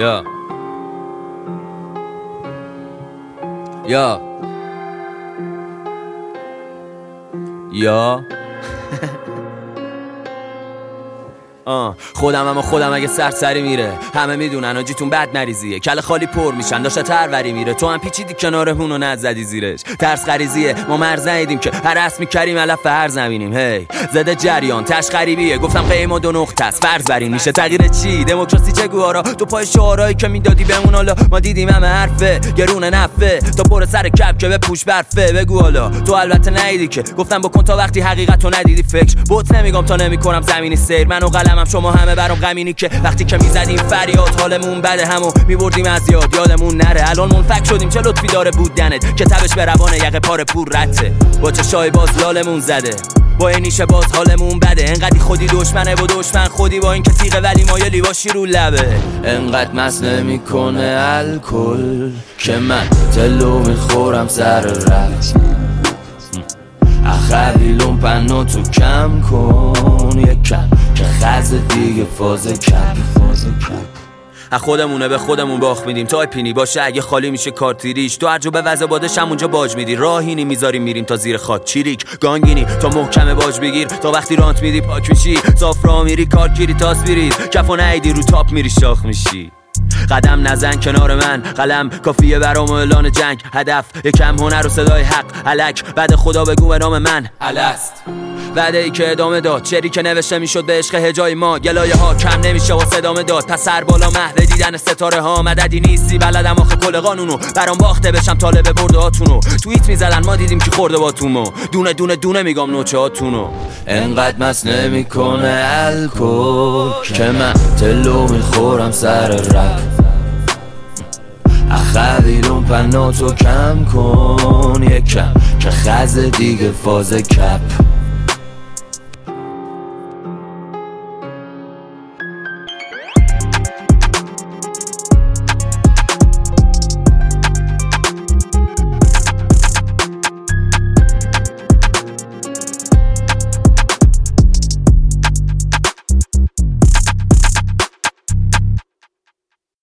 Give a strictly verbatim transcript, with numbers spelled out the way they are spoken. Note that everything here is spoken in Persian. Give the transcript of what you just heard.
یا یا یا آه خودم اما خودم اگه سرسری میره همه میدونن آجیتون بد نریزیه، کل خالی پر میشن داشته تروری میره، تو هم پیچیدی کنارمون و نزدی زیرش. ترس غریزیه ما مرزنیدیم که هر اسمی کریم علف هر زمینیم. هی زده جریان تش غریبیه، گفتم قیم و دو نقطه است فرض برین میشه تغییر چی؟ دموکراسی چه گوارا تو پای شعارهایی که میدادی بهمون، حالا ما دیدیم همه حرفه گرونه نفه تا پر سر کپ که به پوش برفه. بگو حالا تو البته ندیدی که گفتم بکن تا وقتی حقیقتو ندیدی فکر بوت نمیگم تا نمیکنم زمینی سیر، من و قلمم شما همه برام غمینی که وقتی که میزدیم فریاد حالمون بده همو میبردیم از یاد یادمون نره. الان منفک شدیم چه لطفی داره بودنت که تبش به روان یقه پاره پور رته، با چشای باز لالمون زده با این نیشه باز حالمون بده. انقدی خودی دشمنه و دشمن خودی با این که تیغه ولی مایلی باشی رو لبه. انقدر مست نمیکنه الکل که من تلو میخورم سر رفت اخویلون پنو تو کم کن یکم که خز دیگه فاز کپ از خودمونه به خودمون باخ میدیم تا پینی باشه اگه خالی میشه کارتیریش، تو هر جا به وضع بادش همونجا باج میدی، راهینی میذاریم میریم تا زیر خاک چیریک گانگینی تا محکم باج بگیر تا وقتی رانت میدی پاک میشی، صاف را میری کارگیری تاس بیرید کفو نهیدی رو تاپ میری شاخ میشی. قدم نزن کنار من قلم کافیه برام اعلان جنگ، هدف یکم هنر و صدای حق الک بعد خدا بگو به نام من الست. وعده ای که ادامه داد چری که نوشته میشد به عشق هجای ما، گلایه ها کم نمیشه واسه ادامه داد پس سر بالا مهد دیدن ستاره ها. مددی نیستی بلدم آخه کل قانونو برام باخته بشم طالب برده هاتونو، توییت میزدن ما دیدیم که خورده با تومو دونه دونه دونه میگم نوچه هاتونو. انقدر مست نمیکنه الکل که من تلو میخورم سر رپ اخویلون پناتو کم کن یکم که خز دیگه فاز کپ